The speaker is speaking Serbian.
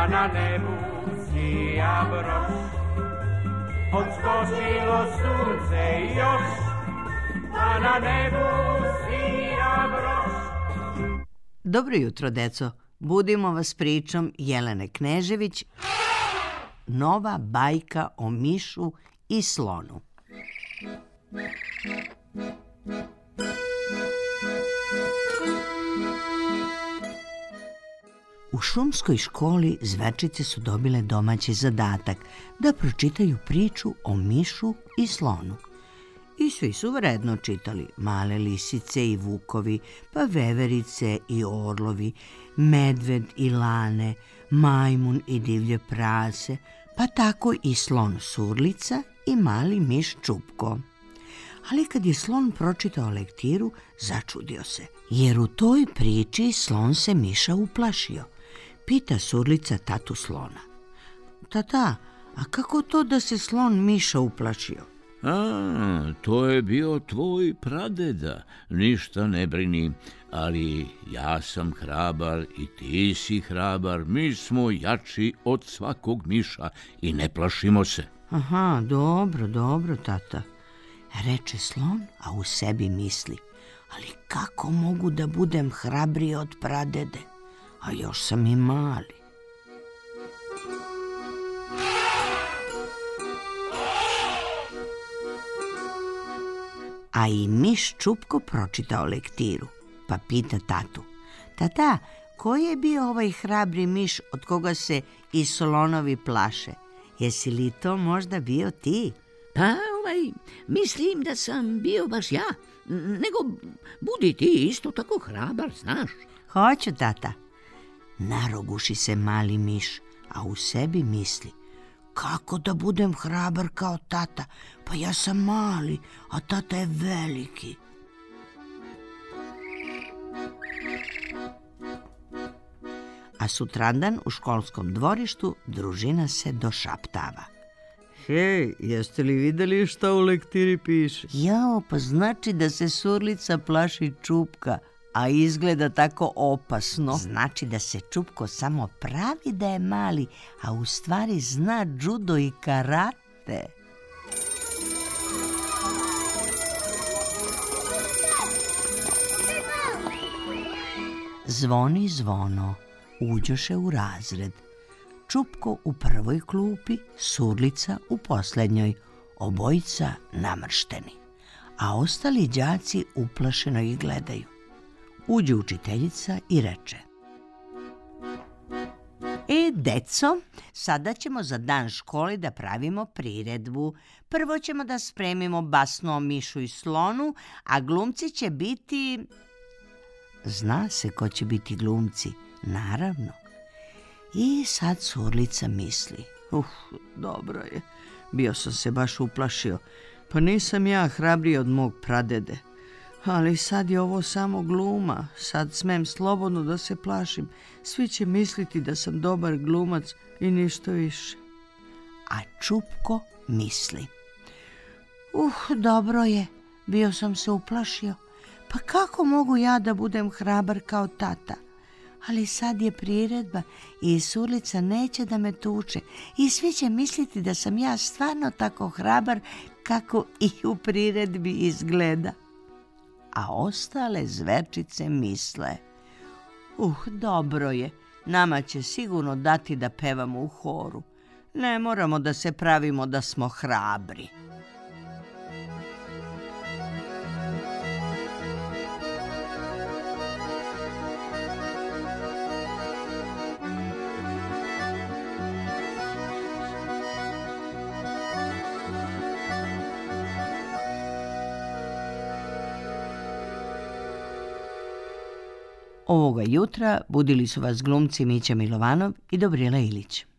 pa na nebu sija broš. Odskočilo sunce još, pa na nebu sija broš. Dobro jutro, deco. Budimo vas pričom Jelene Knežević, nova bajka o mišu i slonu. U šumskoj školi zverčice su dobile domaći zadatak da pročitaju priču o mišu i slonu. I svi su vredno čitali, male lisice i vukovi, pa veverice i orlovi, medved i lane, majmun i divlje prase, pa tako i slon Surlica i mali miš Čupko. Ali kad je slon pročitao lektiru, začudio se, jer u toj priči slon se miša uplašio. Pita Surlica tatu slona: Tata, a kako to da se slon miša uplašio? To je bio tvoj pradeda, ništa ne brini, ali ja sam hrabar i ti si hrabar, mi smo jači od svakog miša i ne plašimo se. Aha, dobro, tata, reče slon, a u sebi misli: ali kako mogu da budem hrabriji od pradede, a još sam i mali. A i miš Čupko pročitao lektiru, pa pita tatu: Tata, ko je bio ovaj hrabri miš od koga se i slonovi plaše? Jesi li to možda bio ti? Pa, mislim da sam bio baš ja, nego budi ti isto tako hrabar, znaš. Hoću, tata. Naroguši se mali miš, a u sebi misli: kako da budem hrabar kao tata? Pa ja sam mali, a tata je veliki. A sutradan u školskom dvorištu družina se došaptava: Hej, jeste li videli šta u lektiri piše? Jao, pa znači da se Surlica plaši Čupka, a izgleda tako opasno. Znači da se Čupko samo pravi da je mali, a u stvari zna džudo i karate. Zvoni zvono, uđoše u razred. Čupko u prvoj klupi, Surlica u poslednjoj, obojica namršteni, a ostali đaci uplašeno ih gledaju. Uđe učiteljica i reče: deco, sada ćemo za dan škole da pravimo priredbu. Prvo ćemo da spremimo basnu o mišu i slonu, a glumci će biti... Zna se ko će biti glumci, naravno. I sad Surlica misli: dobro je, bio sam se baš uplašio, pa nisam ja hrabriji od mog pradede. Ali sad je ovo samo gluma, sad smem slobodno da se plašim. Svi će misliti da sam dobar glumac i ništa više. A Čupko misli: dobro je, bio sam se uplašio. Pa kako mogu ja da budem hrabar kao tata? Ali sad je priredba i Surlica neće da me tuče i svi će misliti da sam ja stvarno tako hrabar kako i u priredbi izgleda. A ostale zverčice misle: dobro je, nama će sigurno dati da pevamo u horu. Ne moramo da se pravimo da smo hrabri. Ovoga jutra budili su vas glumci Mića Milovanov i Dobrila Ilić.